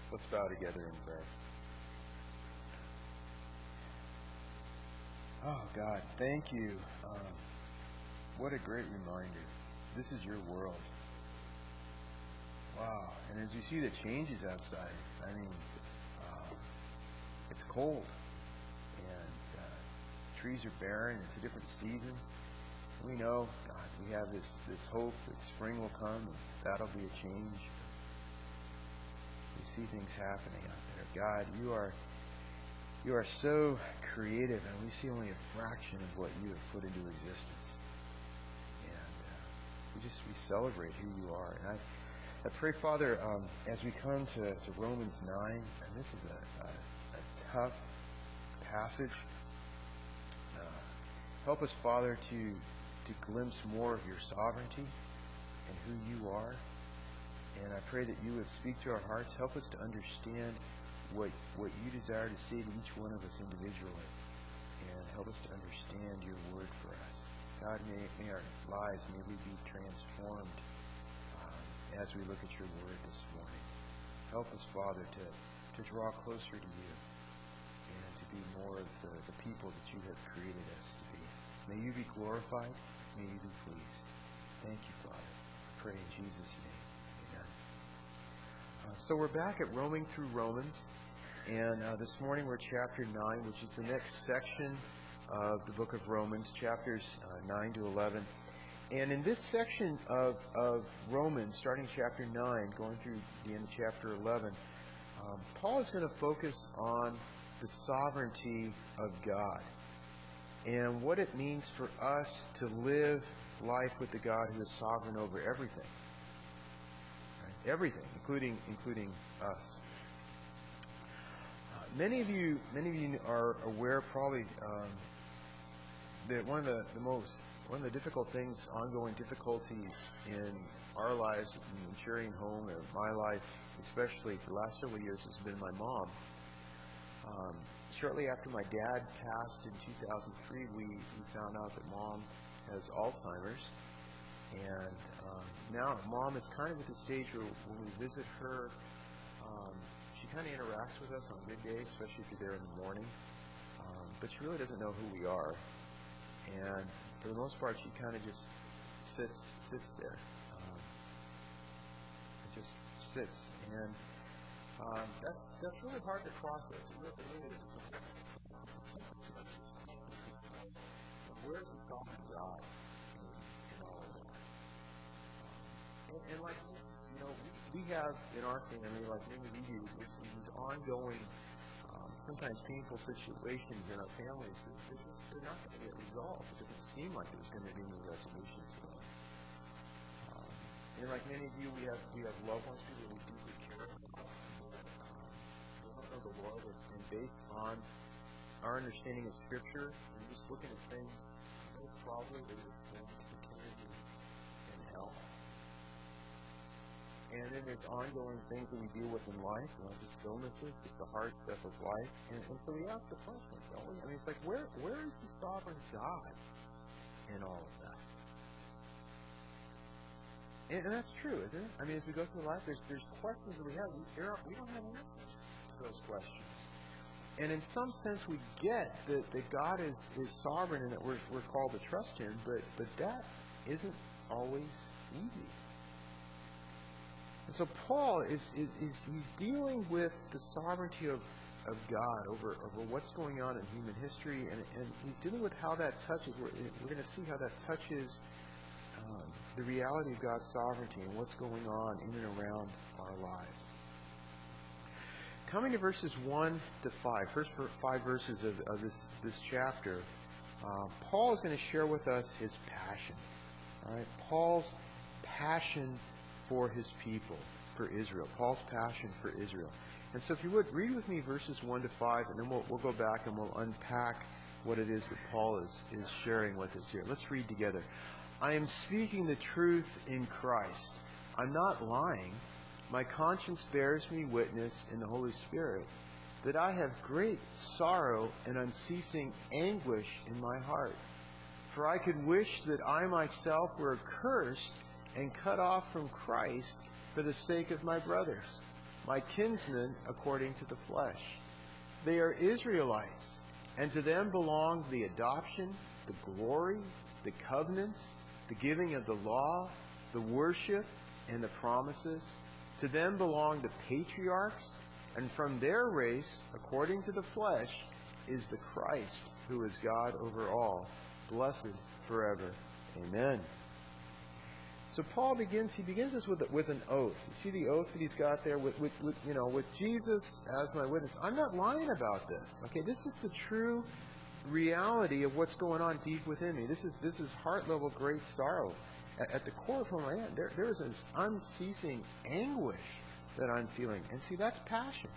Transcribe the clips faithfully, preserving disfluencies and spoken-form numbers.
Let's bow together in prayer. Oh, God, thank you. Um, what a great reminder. This is your world. Wow. And as we see the changes outside, I mean, uh, it's cold. And uh, trees are barren. It's a different season. We know, God, we have this, this hope that spring will come and that'll be a change. We see things happening out there. God, you are you are so creative, and we see only a fraction of what you have put into existence. And uh, we just we celebrate who you are. And I, I pray, Father, um, as we come to, to Romans nine, and this is a, a, a tough passage. Uh, help us, Father, to to glimpse more of your sovereignty and who you are. And I pray that you would speak to our hearts. Help us to understand what what you desire to say to each one of us individually. And help us to understand your word for us. God, may, may our lives, may we be transformed um, as we look at your word this morning. Help us, Father, to, to draw closer to you and to be more of the, the people that you have created us to be. May you be glorified. May you be pleased. Thank you, Father. I pray in Jesus' name. Amen. Uh, so we're back at roaming through Romans. And uh, this morning we're chapter nine, which is the next section of the book of Romans, chapters uh, nine to eleven. And in this section of, of Romans, starting chapter nine, going through the end of chapter eleven, um, Paul is going to focus on the sovereignty of God and what it means for us to live life with the God who is sovereign over everything. Right? Everything, including including us. Many of you, many of you are aware, probably, um, that one of the, the most, one of the difficult things, ongoing difficulties in our lives, in the maturing home, and my life, especially for the last several years, has been my mom. Um, shortly after my dad passed in two thousand three, we, we found out that mom has Alzheimer's, and um, now mom is kind of at the stage where when we visit her, um, she kind of interacts with us on good days, especially if you're there in the morning. Um, but she really doesn't know who we are. And for the most part, she kind of just sits sits there. Um, just sits. And um, that's that's really hard to process. It really, it really is. Where's the sovereign God in, in all of that? And, and like, you know, we, we have in our family, like many of you, there's these ongoing, um, sometimes painful situations in our families that they're, just, they're not going to get resolved. It doesn't seem like there's going to be any resolution to them. Um, and like many of you, we have we have loved ones, people we deeply care about. Um, we don't know the Lord, and based on our understanding of Scripture, and just looking at things, most probably they're just going to continue to be in hell. And then there's ongoing things that we deal with in life, you know, just illnesses, just the hard stuff of life. And, and so we ask the question, don't we? I mean, it's like, where where is the sovereign God in all of that? And, and that's true, isn't it? I mean, as we go through life, there's there's questions that we have. We, there are, we don't have answers to those questions. And in some sense, we get that, that God is, is sovereign and that we're we're called to trust Him, but but that isn't always easy. And so Paul is, is, is he's dealing with the sovereignty of, of God over, over what's going on in human history, and, and he's dealing with how that touches, we're, we're going to see how that touches um, the reality of God's sovereignty and what's going on in and around our lives. Coming to verses one to five, first five verses of, of this, this chapter, uh, Paul is going to share with us his passion. All right? Paul's passion for his people, for Israel. Paul's passion for Israel. And so if you would, read with me verses one to five, and then we'll, we'll go back and we'll unpack what it is that Paul is, is sharing with us here. Let's read together. I am speaking the truth in Christ. I'm not lying. My conscience bears me witness in the Holy Spirit that I have great sorrow and unceasing anguish in my heart. For I could wish that I myself were accursed and cut off from Christ for the sake of my brothers, my kinsmen according to the flesh. They are Israelites, and to them belong the adoption, the glory, the covenants, the giving of the law, the worship, and the promises. To them belong the patriarchs, and from their race, according to the flesh, is the Christ, who is God over all, blessed forever. Amen. So Paul begins, he begins this with, with an oath. You see the oath that he's got there with, with, with, you know, with Jesus as my witness. I'm not lying about this. Okay, this is the true reality of what's going on deep within me. This is this is heart level great sorrow. At, at the core of who I am, there, there is this unceasing anguish that I'm feeling. And see, that's passion.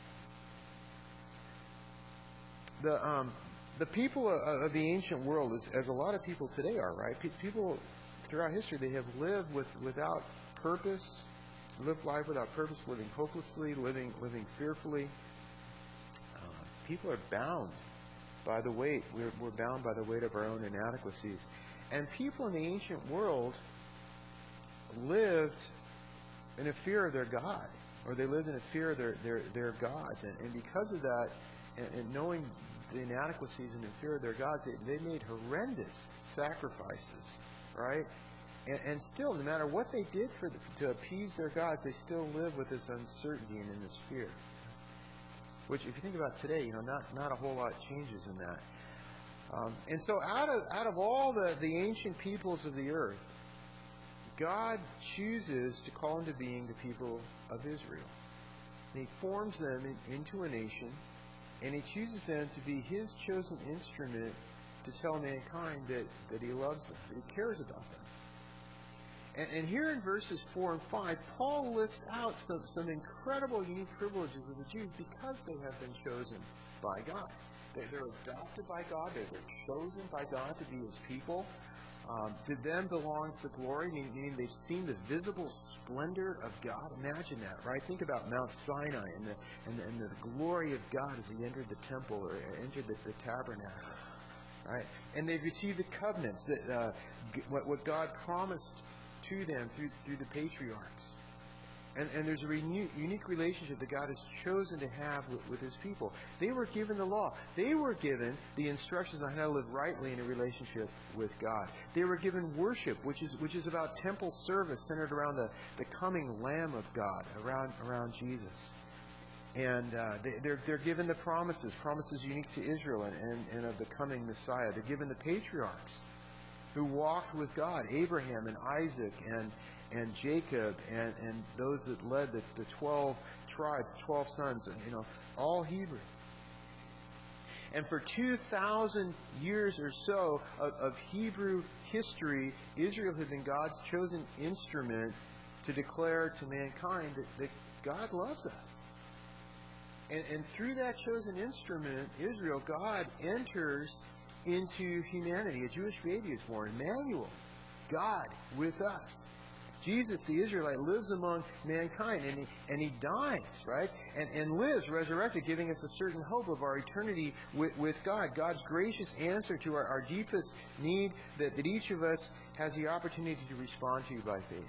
The um, the people of, of the ancient world, as, as a lot of people today are, right? Pe- people throughout history, they have lived with without purpose, lived life without purpose, living hopelessly, living living fearfully. Uh, people are bound by the weight. We're, we're bound by the weight of our own inadequacies. And people in the ancient world lived in a fear of their God, or they lived in a fear of their, their, their gods. And, and because of that, and, and knowing the inadequacies and the fear of their gods, they, they made horrendous sacrifices, right? And, and still, no matter what they did for the, to appease their gods, they still live with this uncertainty and in this fear. Which, if you think about today, you know, not not a whole lot changes in that. Um, and so, out of out of all the, the ancient peoples of the earth, God chooses to call into being the people of Israel. And He forms them in, into a nation, and He chooses them to be His chosen instrument to tell mankind that, that He loves them, that He cares about them. And, and here in verses four and five, Paul lists out some, some incredible, unique privileges of the Jews because they have been chosen by God. They, they're adopted by God. They're, they're chosen by God to be His people. Um, to them belongs the glory, meaning they've seen the visible splendor of God. Imagine that, right? Think about Mount Sinai and the, and the, and the glory of God as He entered the temple or entered the, the tabernacle. Right? And they've received the covenants, that uh, what, what God promised to them through through the patriarchs. And, and there's a renew, unique relationship that God has chosen to have with, with His people. They were given the law. They were given the instructions on how to live rightly in a relationship with God. They were given worship, which is which is about temple service centered around the, the coming Lamb of God, around around Jesus. And uh, they, they're they're given the promises, promises unique to Israel and, and, and of the coming Messiah. They're given the patriarchs who walked with God, Abraham and Isaac and and Jacob and, and those that led the, the twelve tribes, twelve sons, you know, all Hebrew. And for two thousand years or so of, of Hebrew history, Israel had been God's chosen instrument to declare to mankind that, that God loves us. And, and through that chosen instrument, Israel, God enters into humanity. A Jewish baby is born, Emmanuel, God with us. Jesus, the Israelite, lives among mankind, and he, and he dies, right? And, and lives resurrected, giving us a certain hope of our eternity with, with God. God's gracious answer to our, our deepest need that, that each of us has the opportunity to respond to by faith.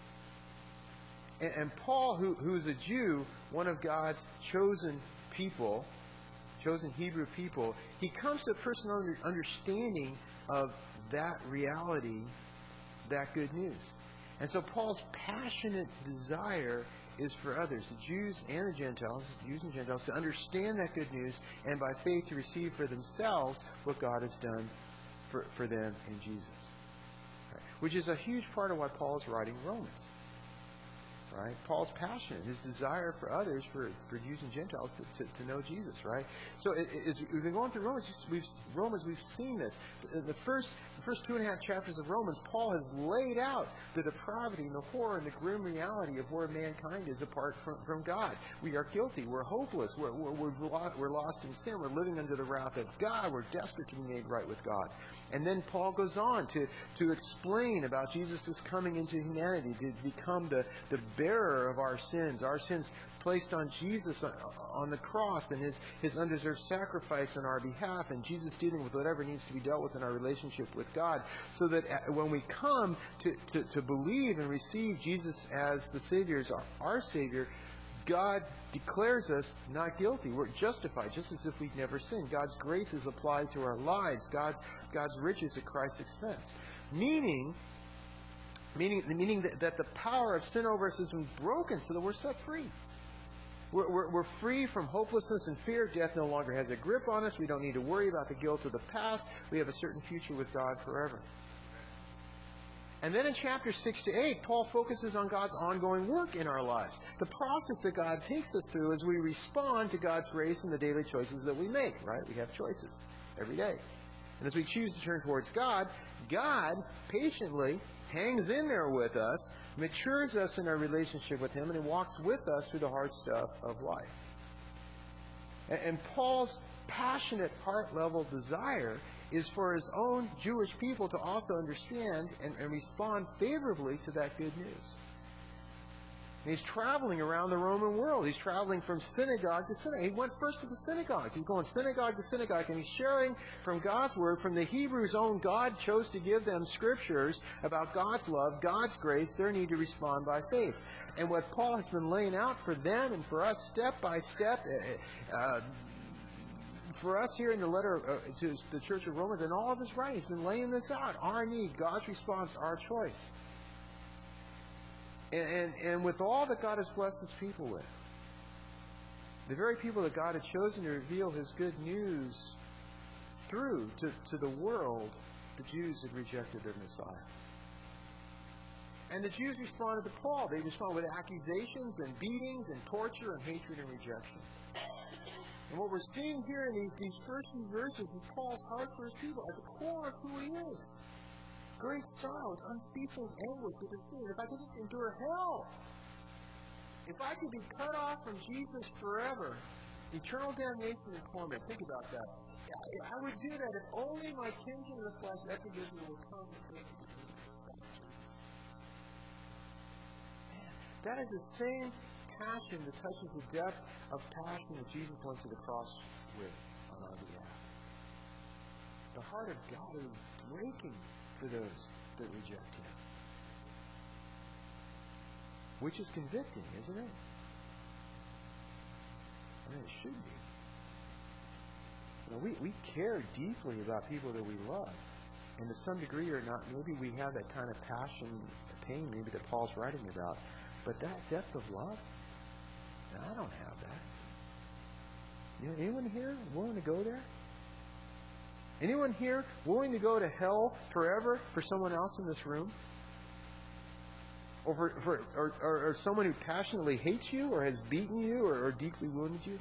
And, and Paul, who, who is a Jew, one of God's chosen people, chosen Hebrew people, he comes to a personal understanding of that reality, that good news. And so Paul's passionate desire is for others, the Jews and the Gentiles, Jews and Gentiles, to understand that good news and by faith to receive for themselves what God has done for, for them in Jesus. Right? Which is a huge part of why Paul is writing Romans. Right? Paul's passion, his desire for others, for, for Jews and Gentiles, to, to, to know Jesus. Right? So it, it, as we've been going through Romans, we've Romans, we've seen this. The first, the first two and a half chapters of Romans, Paul has laid out the depravity and the horror and the grim reality of where mankind is apart from, from God. We are guilty. We're hopeless. We're, we're, we're, we're lost in sin. We're living under the wrath of God. We're desperate to be made right with God. And then Paul goes on to, to explain about Jesus' coming into humanity, to become the, the bearer of our sins, our sins placed on Jesus on the cross, and his, his undeserved sacrifice on our behalf, and Jesus dealing with whatever needs to be dealt with in our relationship with God, so that when we come to, to, to believe and receive Jesus as the Savior, as our, our Savior, God declares us not guilty. We're justified, just as if we'd never sinned. God's grace is applied to our lives. God's God's riches at Christ's expense. Meaning, meaning, meaning that, that the power of sin over us has been broken so that we're set free. We're, we're, we're free from hopelessness and fear. Death no longer has a grip on us. We don't need to worry about the guilt of the past. We have a certain future with God forever. And then in chapters six to eight, Paul focuses on God's ongoing work in our lives. The process that God takes us through as we respond to God's grace in the daily choices that we make, right? We have choices every day. And as we choose to turn towards God, God patiently hangs in there with us, matures us in our relationship with Him, and He walks with us through the hard stuff of life. And, and Paul's passionate heart-level desire is for his own Jewish people to also understand and, and respond favorably to that good news. And he's traveling around the Roman world. He's traveling from synagogue to synagogue. He went first to the synagogues. He's going synagogue to synagogue, and he's sharing from God's Word, from the Hebrews' own God chose to give them scriptures about God's love, God's grace, their need to respond by faith. And what Paul has been laying out for them and for us step by step, uh, for us here in the letter uh, to the Church of Romans, and all of his writings, he's been laying this out. Our need, God's response, our choice. And, and, and with all that God has blessed His people with, the very people that God had chosen to reveal His good news through to, to the world, the Jews had rejected their Messiah. And the Jews responded to Paul. They responded with accusations and beatings and torture and hatred and rejection. And what we're seeing here in these, these first few verses is Paul's heart for his people at the core of who he is. Great sorrow, it's unceasing anguish with his sin. If I could just endure hell, if I could be cut off from Jesus forever, eternal damnation and torment, think about that. I, I would do that if only my kinsman in the flesh, Epaphroditus, would come and take me to Jesus. Man, that is the same passion that touches the depth of passion that Jesus went to the cross with on our behalf. The heart of God is breaking for those that reject Him. Which is convicting, isn't it? I mean, it should be. You know, we, we care deeply about people that we love. And to some degree or not, maybe we have that kind of passion, pain maybe that Paul's writing about. But that depth of love, I don't have that. You know, anyone here willing to go there? Anyone here willing to go to hell forever for someone else in this room? Or for, for or, or, or someone who passionately hates you or has beaten you or, or deeply wounded you?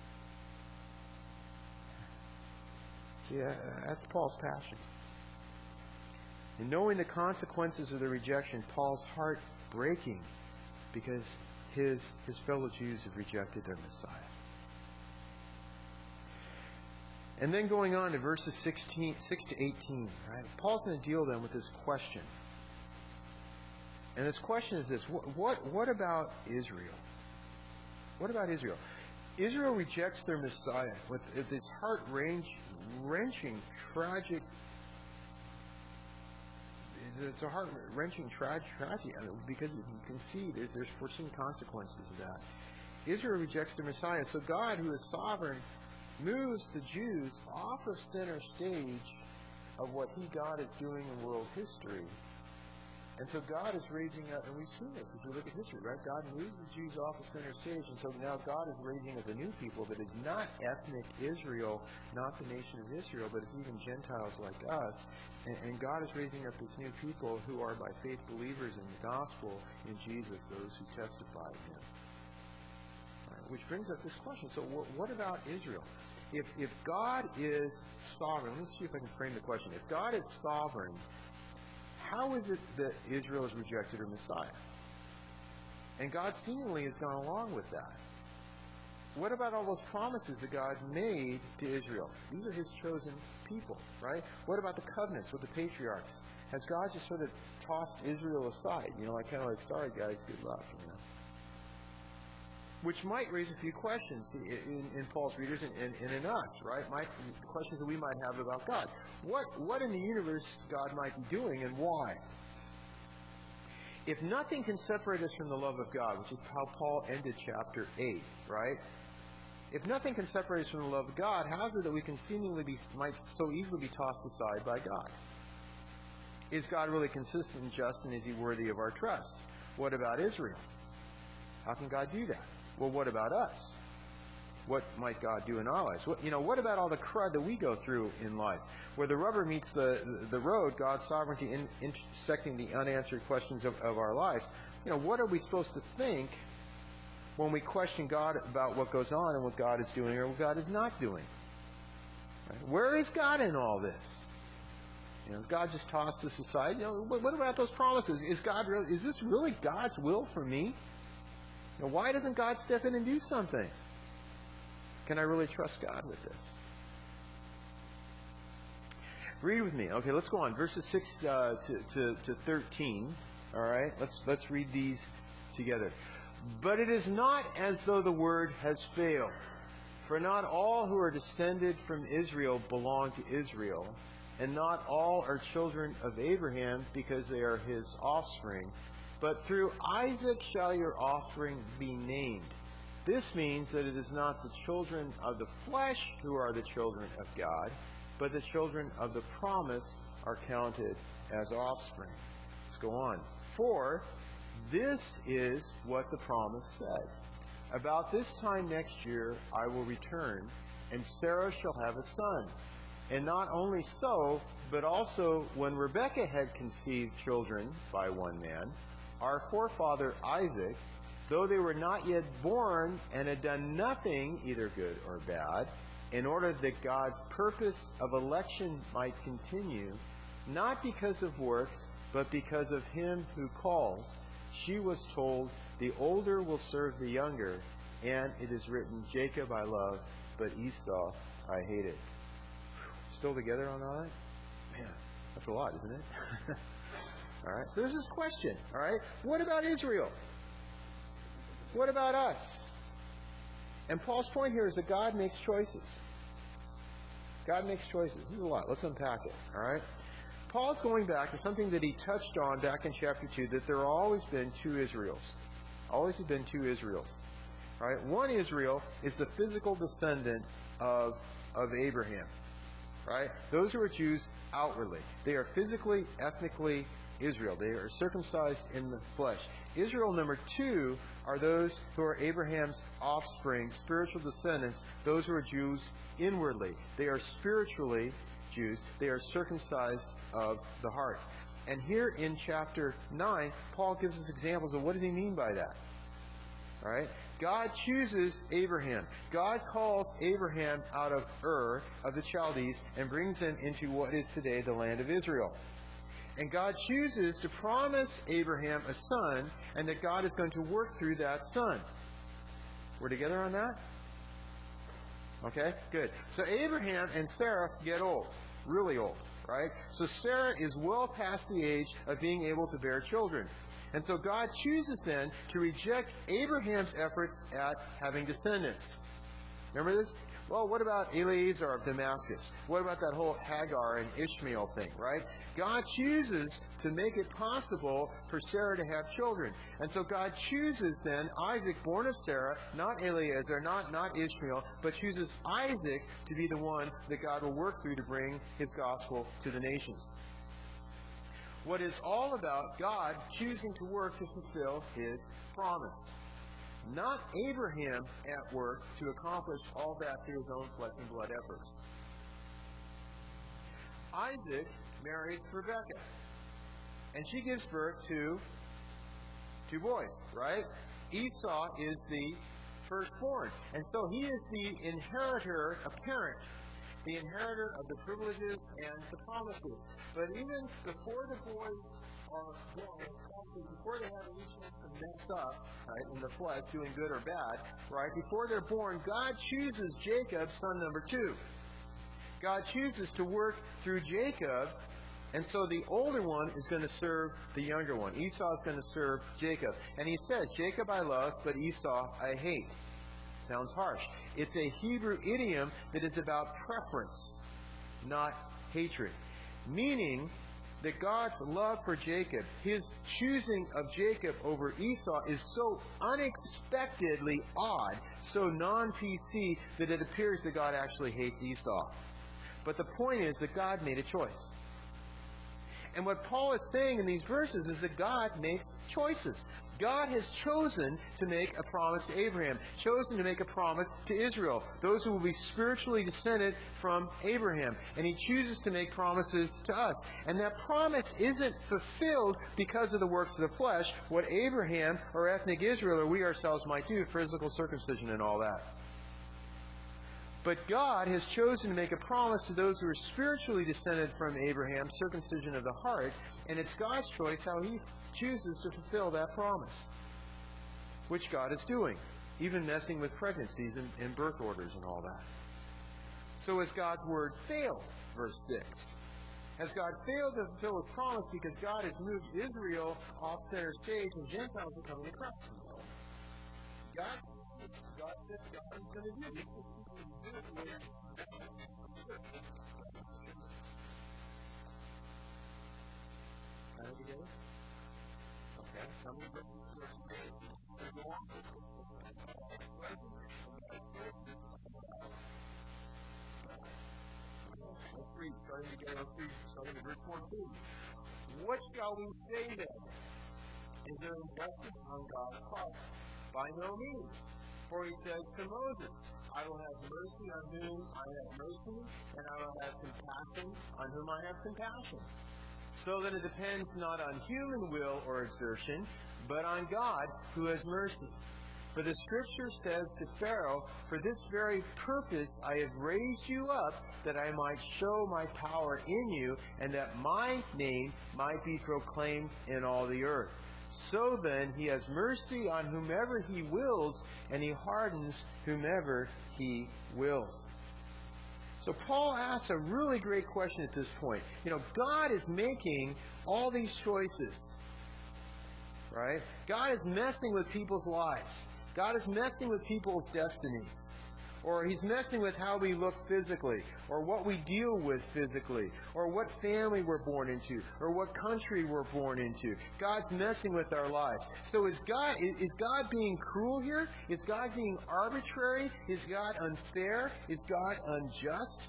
See, uh, that's Paul's passion. And knowing the consequences of the rejection, Paul's heart breaking because his his fellow Jews have rejected their Messiah. And then going on to verses sixteen, six to eighteen, right? Paul's going to deal then with this question. And this question is this: what, what, what about Israel? What about Israel? Israel rejects their Messiah with this heart-wrenching, tragic. It's a heart-wrenching tra- tragedy because you can see there's, there's foreseen consequences of that. Israel rejects their Messiah, so God, who is sovereign, moves the Jews off of center stage of what He, God, is doing in world history. And so God is raising up, and we've seen this if we look at history, right? God moves the Jews off the center stage, and so now God is raising up a new people that is not ethnic Israel, not the nation of Israel, but it's even Gentiles like us. And, and God is raising up this new people who are by faith believers in the gospel in Jesus, those who testify to Him. Right, which brings up this question. So what, what about Israel? If, if God is sovereign, let's see if I can frame the question. If God is sovereign, how is it that Israel has rejected her Messiah? And God seemingly has gone along with that. What about all those promises that God made to Israel? These are His chosen people, right? What about the covenants with the patriarchs? Has God just sort of tossed Israel aside? You know, like kind of like, sorry guys, good luck, you know? Which might raise a few questions in, in Paul's readers and, and, and in us, right? Might, questions that we might have about God. What, what in the universe God might be doing and why? If nothing can separate us from the love of God, which is how Paul ended chapter eight, right? If nothing can separate us from the love of God, how is it that we can seemingly be, might so easily be tossed aside by God? Is God really consistent and just, and is He worthy of our trust? What about Israel? How can God do that? Well, what about us? What might God do in our lives? What, you know, what about all the crud that we go through in life? Where the rubber meets the the road, God's sovereignty in, intersecting the unanswered questions of, of our lives. You know, what are we supposed to think when we question God about what goes on and what God is doing or what God is not doing? Right? Where is God in all this? You know, has God just tossed us aside? You know, what, what about those promises? Is God really, is this really God's will for me? You know, why doesn't God step in and do something? Can I really trust God with this? Read with me. Okay, let's go on. Verses six uh, to, to, to thirteen. All right, let's let's read these together. But it is not as though the word has failed, for not all who are descended from Israel belong to Israel, and not all are children of Abraham because they are his offspring. But through Isaac shall your offspring be named. This means that it is not the children of the flesh who are the children of God, but the children of the promise are counted as offspring. Let's go on. For this is what the promise said. About this time next year I will return, and Sarah shall have a son. And not only so, but also when Rebekah had conceived children by one man, our forefather Isaac, though they were not yet born and had done nothing, either good or bad, in order that God's purpose of election might continue, not because of works, but because of him who calls, she was told, the older will serve the younger, and it is written, Jacob I love, but Esau I hated. Still together on all that? Man, that's a lot, isn't it? All right, so there's this question, all right? What about Israel? What about us? And Paul's point here is that God makes choices. God makes choices. This is a lot. Let's unpack it. All right? Paul's going back to something that he touched on back in chapter two, that there have always been two Israels. Always have been two Israels. All right? One Israel is the physical descendant of, of Abraham. Right? Those who are Jews outwardly. They are physically, ethnically Israel. They are circumcised in the flesh. Israel number two are those who are Abraham's offspring, spiritual descendants, those who are Jews inwardly. They are spiritually Jews. They are circumcised of the heart. And here in chapter nine, Paul gives us examples of what does he mean by that. All right? God chooses Abraham. God calls Abraham out of Ur of the Chaldees and brings him into what is today the land of Israel. And God chooses to promise Abraham a son, and that God is going to work through that son. We're together on that? Okay, good. So Abraham and Sarah get old, really old, right? So Sarah is well past the age of being able to bear children. And so God chooses then to reject Abraham's efforts at having descendants. Remember this? Well, what about Eliezer of Damascus? What about that whole Hagar and Ishmael thing, right? God chooses to make it possible for Sarah to have children. And so God chooses then Isaac, born of Sarah, not Eliezer, not, not Ishmael, but chooses Isaac to be the one that God will work through to bring His gospel to the nations. What is all about God choosing to work to fulfill His promise. Not Abraham at work to accomplish all that through his own flesh and blood efforts. Isaac marries Rebekah, and she gives birth to two boys, right? Esau is the firstborn, and so he is the inheritor, apparent, the inheritor of the privileges and the promises. But even before the boys are born, before they have any chance to mess up, right, in the flesh, doing good or bad, right, before they're born, God chooses Jacob, son number two. God chooses to work through Jacob, and so the older one is going to serve the younger one. Esau is going to serve Jacob. And he says, Jacob I love, but Esau I hate. Sounds harsh. It's a Hebrew idiom that is about preference, not hatred. Meaning that God's love for Jacob, His choosing of Jacob over Esau, is so unexpectedly odd, so non-P C, that it appears that God actually hates Esau. But the point is that God made a choice. And what Paul is saying in these verses is that God makes choices. God has chosen to make a promise to Abraham, chosen to make a promise to Israel, those who will be spiritually descended from Abraham. And He chooses to make promises to us. And that promise isn't fulfilled because of the works of the flesh, what Abraham or ethnic Israel or we ourselves might do, physical circumcision and all that. But God has chosen to make a promise to those who are spiritually descended from Abraham, circumcision of the heart, and it's God's choice how He chooses to fulfill that promise, which God is doing, even messing with pregnancies and, and birth orders and all that. So has God's word failed? Verse six. Has God failed to fulfill His promise because God has moved Israel off center stage and Gentiles are coming to Christ? God, God said God is going to do this. Got it together? Okay. How many verses? Let's read, starting together. Let's read, starting at verse fourteen. What shall we say then? Is there injustice on God's part? By no means. For He says to Moses, I will have mercy on whom I have mercy, and I will have compassion on whom I have compassion. So that it depends not on human will or exertion, but on God who has mercy. For the Scripture says to Pharaoh, for this very purpose I have raised you up, that I might show my power in you, and that my name might be proclaimed in all the earth. So then, He has mercy on whomever He wills, and He hardens whomever He wills. So Paul asks a really great question at this point. You know, God is making all these choices, right? God is messing with people's lives. God is messing with people's destinies. Or He's messing with how we look physically, or what we deal with physically, or what family we're born into, or what country we're born into. God's messing with our lives. So is God is God being cruel here? Is God being arbitrary? Is God unfair? Is God unjust?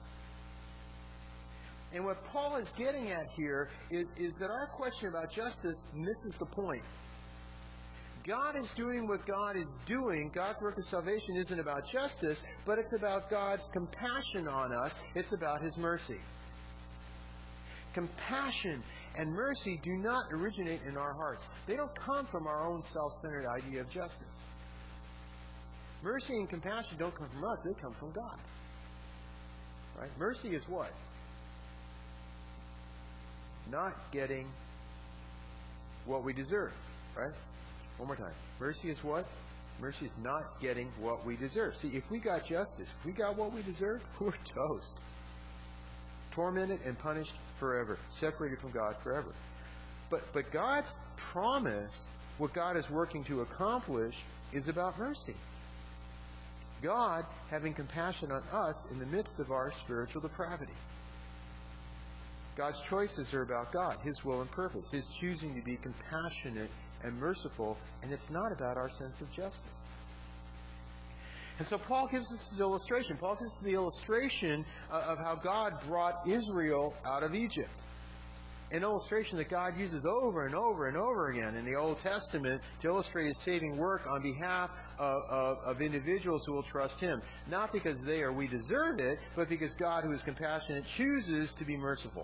And what Paul is getting at here is, is that our question about justice misses the point. God is doing what God is doing. God's work of salvation isn't about justice, but it's about God's compassion on us. It's about His mercy. Compassion and mercy do not originate in our hearts. They don't come from our own self-centered idea of justice. Mercy and compassion don't come from us. They come from God. Right? Mercy is what? Not getting what we deserve. Right? One more time. Mercy is what? Mercy is not getting what we deserve. See, if we got justice, if we got what we deserve, we're toast. Tormented and punished forever. Separated from God forever. But, but God's promise, what God is working to accomplish, is about mercy. God having compassion on us in the midst of our spiritual depravity. God's choices are about God, His will and purpose, His choosing to be compassionate and merciful, and it's not about our sense of justice. And so Paul gives us this illustration. Paul gives us the illustration of how God brought Israel out of Egypt. An illustration that God uses over and over and over again in the Old Testament to illustrate His saving work on behalf of, of, of individuals who will trust Him. Not because they or we deserve it, but because God, who is compassionate, chooses to be merciful.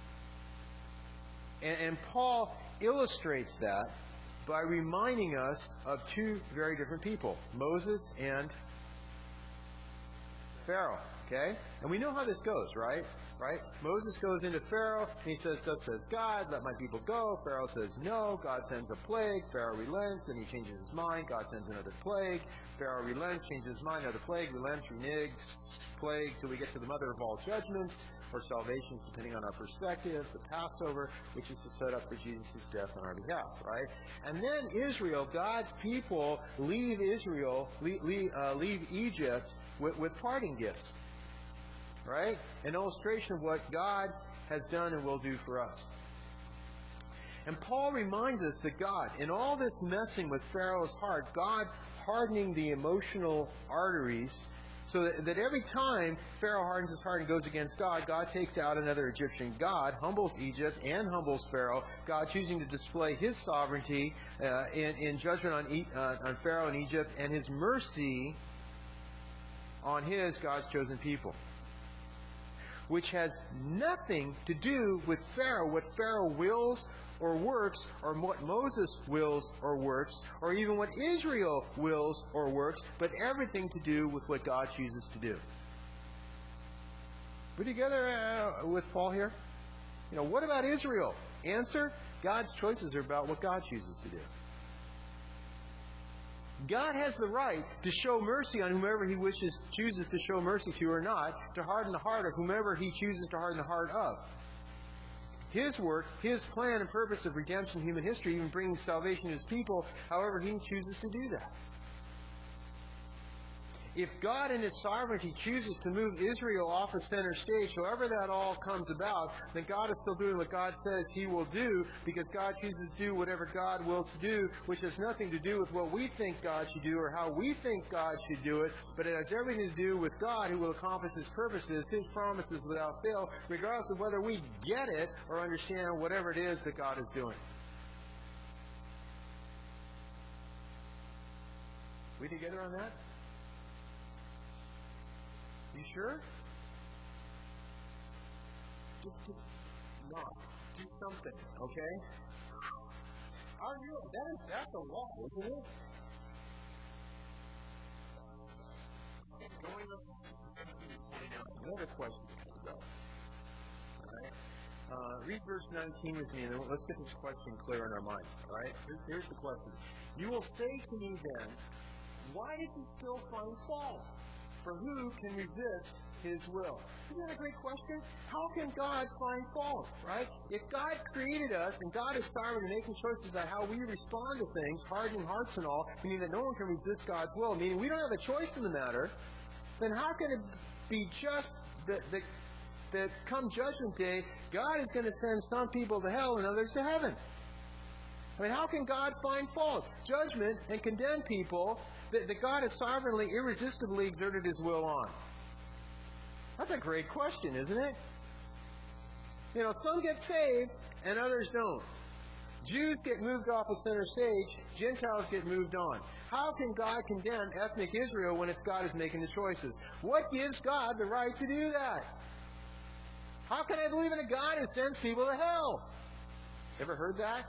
And, and Paul illustrates that by reminding us of two very different people, Moses and Pharaoh. Okay? And we know how this goes, right? Right? Moses goes into Pharaoh, and he says, thus says God, let my people go. Pharaoh says no. God sends a plague. Pharaoh relents. Then he changes his mind. God sends another plague. Pharaoh relents, changes his mind. Another plague, relents, reneges, plague, till we get to the mother of all judgments, or salvations, depending on our perspective, the Passover, which is to set up for Jesus' death on our behalf, right? And then Israel, God's people, leave Israel, leave, leave, uh, leave Egypt with, with parting gifts, right? An illustration of what God has done and will do for us. And Paul reminds us that God, in all this messing with Pharaoh's heart, God hardening the emotional arteries, so that, that every time Pharaoh hardens his heart and goes against God, God takes out another Egyptian god, humbles Egypt and humbles Pharaoh, God choosing to display His sovereignty uh, in, in judgment on, e- uh, on Pharaoh and Egypt, and His mercy on His, God's chosen people. Which has nothing to do with Pharaoh, what Pharaoh wills or works, or what Moses wills or works, or even what Israel wills or works, but everything to do with what God chooses to do. We together uh, with Paul here? You know, what about Israel? Answer, God's choices are about what God chooses to do. God has the right to show mercy on whomever He wishes, chooses to show mercy to or not, to harden the heart of whomever He chooses to harden the heart of. His work, His plan and purpose of redemption in human history, even bringing salvation to His people, however He chooses to do that. If God in His sovereignty chooses to move Israel off the center stage, however that all comes about, then God is still doing what God says He will do, because God chooses to do whatever God wills to do, which has nothing to do with what we think God should do or how we think God should do it, but it has everything to do with God, who will accomplish His purposes, His promises without fail, regardless of whether we get it or understand whatever it is that God is doing. We together on that? You sure? Just, just not. Do something, okay? Are you? That is, that's a lot, isn't it? Going up. Another question comes up. All right. Uh, read verse nineteen with me, and then let's get this question clear in our minds. All right. Here's, here's the question. You will say to me then, why did you still find fault? For who can resist His will? Isn't that a great question? How can God find fault, right? If God created us and God is sovereign and making choices about how we respond to things, hardening hearts and all, meaning that no one can resist God's will, meaning we don't have a choice in the matter, then how can it be just that, that, that come Judgment Day, God is going to send some people to hell and others to heaven? I mean, how can God find fault, judgment, and condemn people that, that God has sovereignly, irresistibly exerted His will on? That's a great question, isn't it? You know, some get saved and others don't. Jews get moved off the center stage, Gentiles get moved on. How can God condemn ethnic Israel when it's God who's making the choices? What gives God the right to do that? How can I believe in a God who sends people to hell? Ever heard that?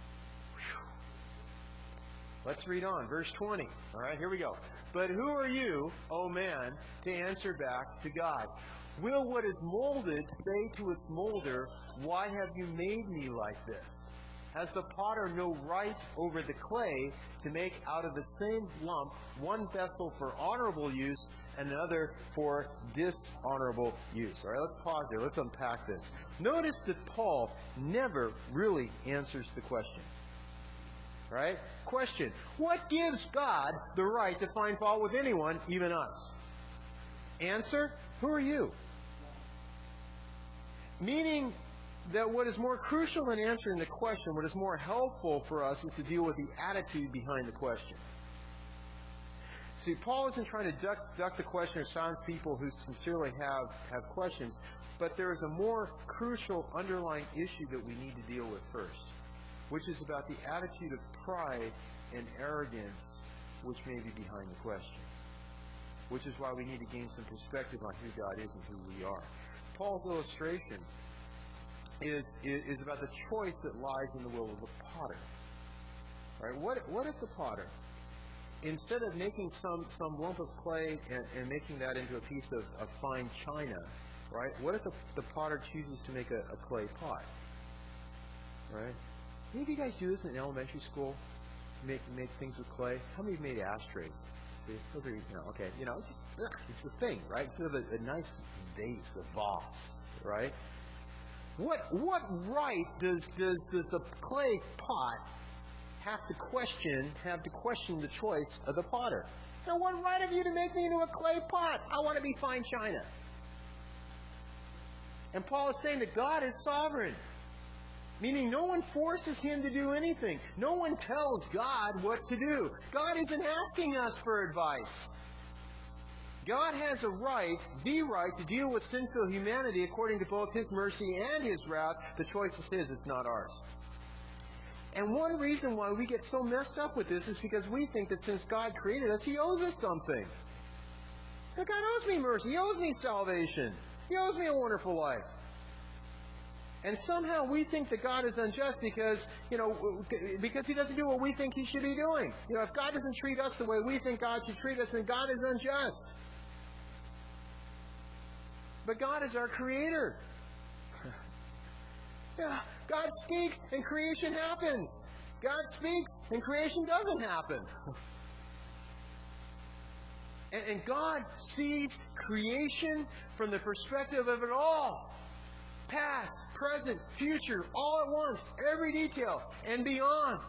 Let's read on. Verse twenty. All right, here we go. But who are you, O man, to answer back to God? Will what is molded say to its molder, why have you made me like this? Has the potter no right over the clay to make out of the same lump one vessel for honorable use and another for dishonorable use? All right, let's pause here. Let's unpack this. Notice that Paul never really answers the question. Right? Question. What gives God the right to find fault with anyone, even us? Answer. Who are you? Meaning that what is more crucial than answering the question, what is more helpful for us, is to deal with the attitude behind the question. See, Paul isn't trying to duck, duck the question or silence people who sincerely have, have questions, but there is a more crucial underlying issue that we need to deal with first, which is about the attitude of pride and arrogance which may be behind the question. Which is why we need to gain some perspective on who God is and who we are. Paul's illustration is, is, is about the choice that lies in the will of the potter. Right? What, what if the potter, instead of making some, some lump of clay and, and making that into a piece of, of fine china, right? What if the, the potter chooses to make a, a clay pot? Right? Any of you guys do this in elementary school? Make make things with clay? How many have made ashtrays? See, those are, you know, okay, you know, it's, just, it's the thing, right? Instead of a, a nice vase, a vase, right? What what right does does does the clay pot have to question have to question the choice of the potter? Now, what right have you to make me into a clay pot? I want to be fine china. And Paul is saying that God is sovereign. Meaning no one forces Him to do anything. No one tells God what to do. God isn't asking us for advice. God has a right, the right, to deal with sinful humanity according to both His mercy and His wrath. The choice is His, it's not ours. And one reason why we get so messed up with this is because we think that since God created us, He owes us something. That God owes me mercy. He owes me salvation. He owes me a wonderful life. And somehow we think that God is unjust because, you know, because He doesn't do what we think He should be doing. You know, if God doesn't treat us the way we think God should treat us, then God is unjust. But God is our Creator. Yeah, God speaks and creation happens. God speaks and creation doesn't happen. And, and God sees creation from the perspective of it all. Past, present, future, all at once, every detail, and beyond.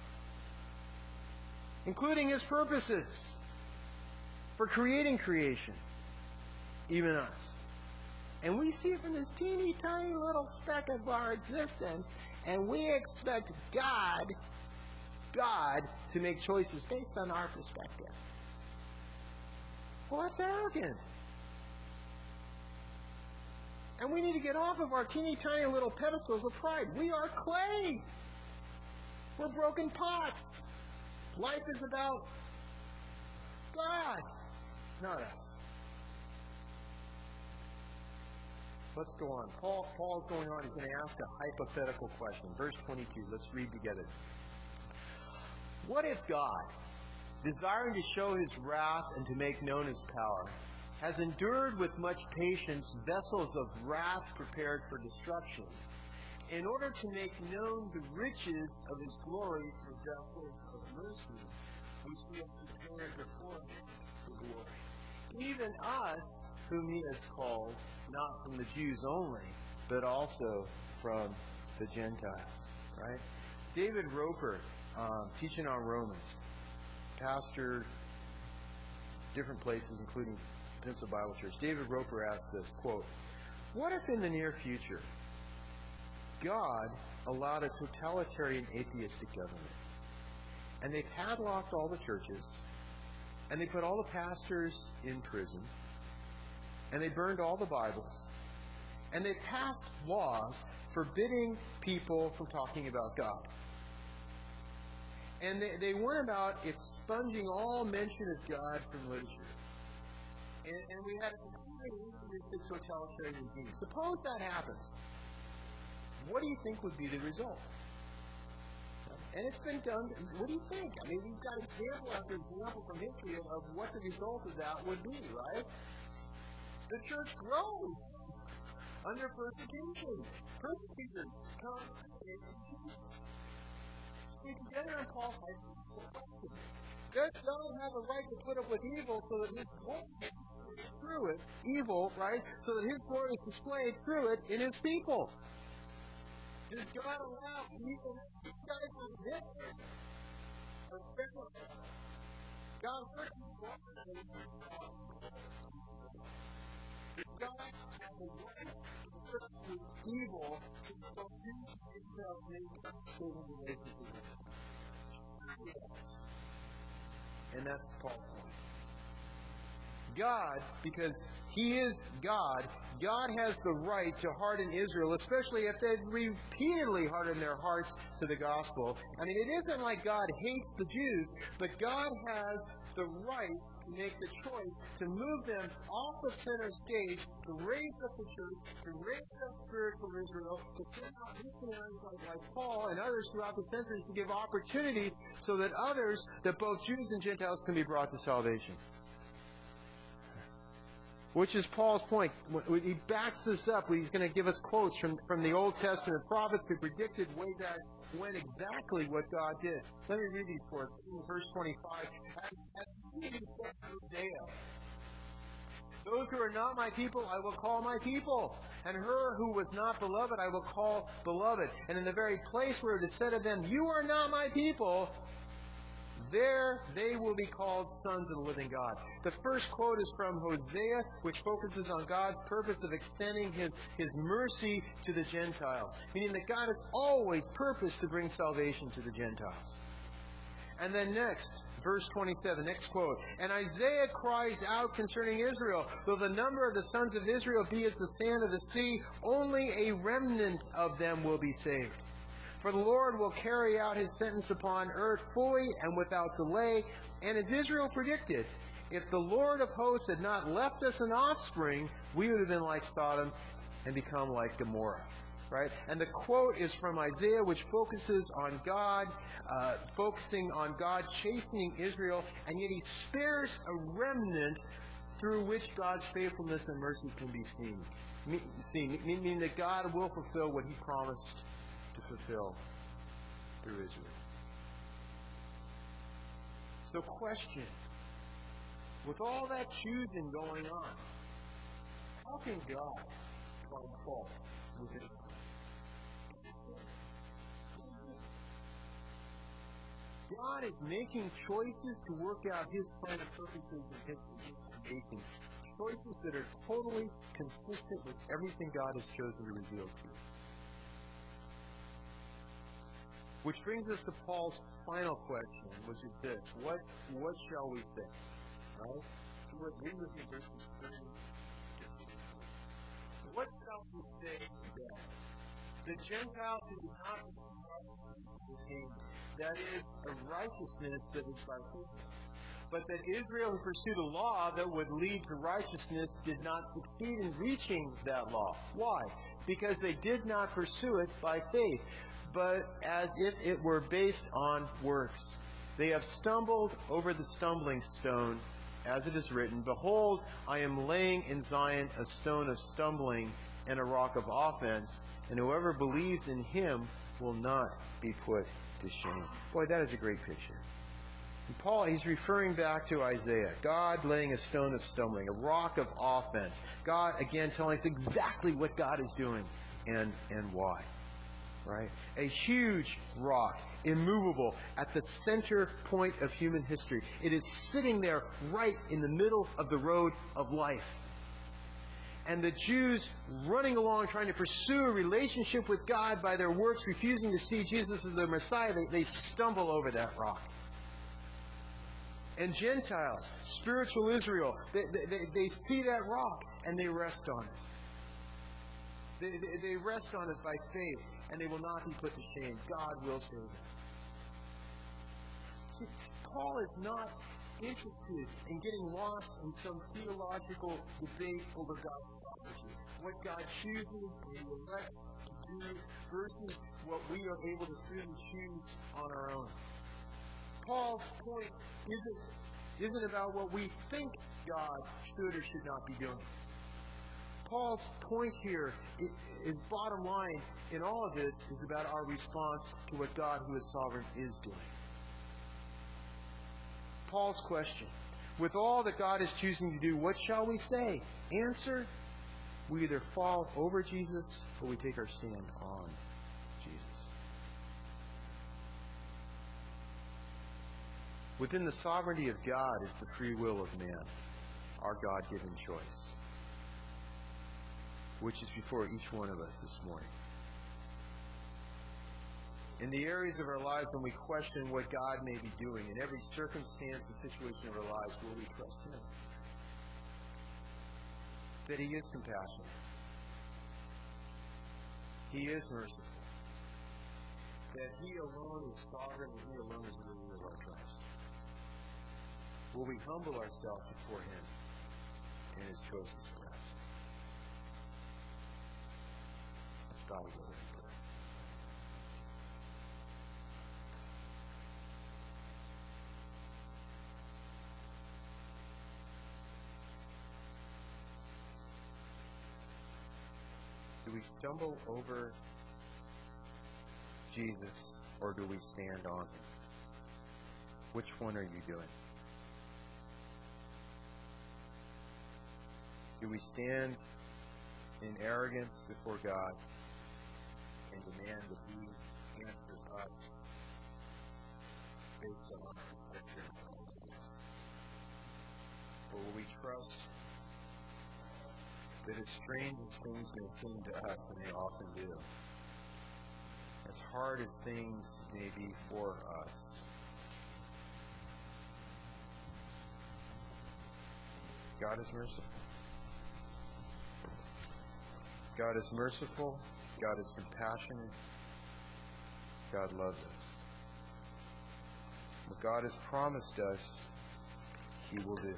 Including His purposes for creating creation. Even us. And we see it from this teeny tiny little speck of our existence, and we expect God, God, to make choices based on our perspective. Well, that's arrogant. And we need to get off of our teeny tiny little pedestals of pride. We are clay. We're broken pots. Life is about God, not us. Let's go on. Paul, Paul is going on. He's going to ask a hypothetical question. Verse twenty-two. Let's read together. What if God, desiring to show His wrath and to make known His power, has endured with much patience vessels of wrath prepared for destruction, in order to make known the riches of His glory for vessels of mercy, which He has prepared before Him for glory? Even us, whom He has called, not from the Jews only, but also from the Gentiles. Right? David Roper, um, teaching on Romans, pastor, different places, including Pencil Bible Church. David Roper asks this, quote, "What if in the near future God allowed a totalitarian atheistic government, and they padlocked all the churches, and they put all the pastors in prison, and they burned all the Bibles, and they passed laws forbidding people from talking about God. And they, they went about expunging all mention of God from literature. And, and we had a completely totalitarian regime. Suppose that happens. What do you think would be the result? And it's been done. What do you think? I mean, we've got example after example from history of what the result of that would be, right? The church grows under persecution. Persecutors come to Jesus. Speak together in Paul's life. Does God have a right to put up with evil so that His glory is through it? Evil, right? So that His glory is displayed through it in His people. Does God allow evil to guide for this? God hurt people. God has a right to pursue evil to produce Himself in saving relationship. And that's Paul's point. God, because He is God, God has the right to harden Israel, especially if they've repeatedly hardened their hearts to the gospel. I mean, it isn't like God hates the Jews, but God has the right to make the choice to move them off the center stage, to raise up the church, to raise up spiritual Israel, to send out missionaries like Paul and others throughout the centuries to give opportunities so that others, that both Jews and Gentiles, can be brought to salvation. Which is Paul's point. He backs this up. He's going to give us quotes from, from the Old Testament prophets who predicted way back when exactly what God did. Let me read these for us. Verse twenty-five. Those who are not my people, I will call my people. And her who was not beloved, I will call beloved. And in the very place where it is said of them, you are not my people, there they will be called sons of the living God. The first quote is from Hosea, which focuses on God's purpose of extending His, His mercy to the Gentiles, meaning that God has always purposed to bring salvation to the Gentiles. And then next, verse twenty-seven, next quote. And Isaiah cries out concerning Israel, though the number of the sons of Israel be as the sand of the sea, only a remnant of them will be saved. For the Lord will carry out His sentence upon earth fully and without delay. And as Israel predicted, if the Lord of hosts had not left us an offspring, we would have been like Sodom and become like Gomorrah. Right? And the quote is from Isaiah, which focuses on God, uh, focusing on God chastening Israel, and yet He spares a remnant through which God's faithfulness and mercy can be seen. Seen, meaning that God will fulfill what He promised to fulfill through Israel. So, question: with all that choosing going on, how can God find fault with His plan? God is making choices to work out His plan of purposes and His creation. Choices that are totally consistent with everything God has chosen to reveal to you. Which brings us to Paul's final question, which is this: What what shall we say? Right? Read with me verses thirty. What shall we say then? The Gentiles who do not receive that is a righteousness that is by faith. But that Israel, who pursued a law that would lead to righteousness, did not succeed in reaching that law. Why? Because they did not pursue it by faith, but as if it were based on works. They have stumbled over the stumbling stone, as it is written, Behold, I am laying in Zion a stone of stumbling and a rock of offense, and whoever believes in Him will not be put to shame. Boy, that is a great picture. And Paul, he's referring back to Isaiah. God laying a stone of stumbling, a rock of offense. God, again, telling us exactly what God is doing and, and why. Right? A huge rock, immovable, at the center point of human history. It is sitting there right in the middle of the road of life. And the Jews running along trying to pursue a relationship with God by their works, refusing to see Jesus as their Messiah, they, they stumble over that rock. And Gentiles, spiritual Israel, they, they, they see that rock and they rest on it. They, they, they rest on it by faith, and they will not be put to shame. God will save them. See, Paul is not interested in getting lost in some theological debate over God's sovereignty. What God chooses and He elects to do versus what we are able to freely choose on our own. Paul's point isn't, isn't about what we think God should or should not be doing. Paul's point here, his bottom line in all of this, is about our response to what God, who is sovereign, is doing. Paul's question: with all that God is choosing to do, what shall we say? Answer: we either fall over Jesus or we take our stand on Jesus. Within the sovereignty of God is the free will of man, our God-given choice, which is before each one of us this morning. In the areas of our lives when we question what God may be doing, in every circumstance and situation of our lives, will we trust Him? That He is compassionate. He is merciful. That He alone is sovereign and He alone is worthy of our trust. Will we humble ourselves before Him and His choices for us? Let's bow together in prayer. Do we stumble over Jesus or do we stand on Him? Which one are you doing? Do we stand in arrogance before God and demand that He answers us based on what you're telling us? Or will we trust that as strange as things may seem to us, and they often do, as hard as things may be for us, God is merciful. God is merciful. God is compassionate. God loves us. What God has promised us, He will do.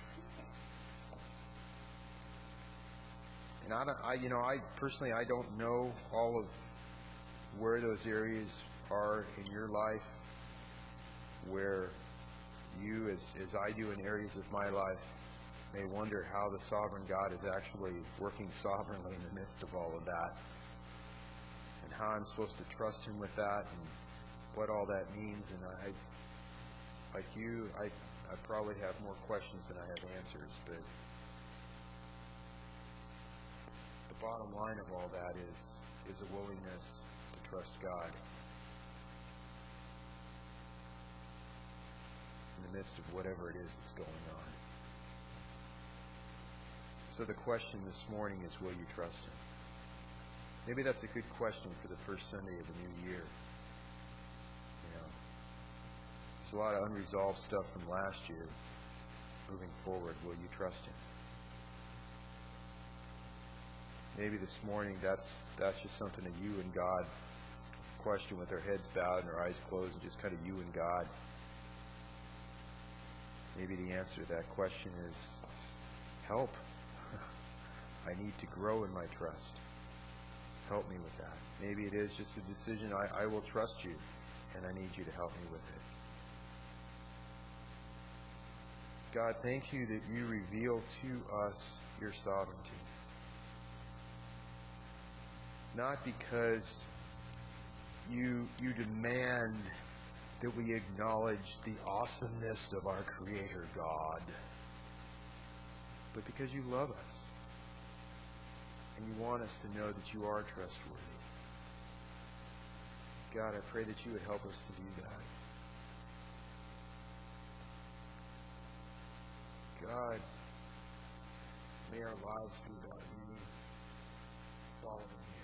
And I, don't, I, you know, I personally, I don't know all of where those areas are in your life, where you, as as I do in areas of my life, may wonder how the sovereign God is actually working sovereignly in the midst of all of that, and how I'm supposed to trust Him with that, and what all that means. And I, like you, I, I probably have more questions than I have answers, but the bottom line of all that is is a willingness to trust God in the midst of whatever it is that's going on. So the question this morning is, will you trust Him? Maybe that's a good question for the first Sunday of the new year. You know, there's a lot of unresolved stuff from last year. Moving forward, will you trust Him? Maybe this morning that's that's just something that you and God question with our heads bowed and our eyes closed, and just kind of you and God. Maybe the answer to that question is help. I need to grow in my trust. Help me with that. Maybe it is just a decision. I, I will trust you, and I need you to help me with it. God, thank you that you reveal to us your sovereignty. Not because you you demand that we acknowledge the awesomeness of our Creator God, but because you love us. And you want us to know that you are trustworthy. God, I pray that you would help us to do that. God, may our lives be about you, following you.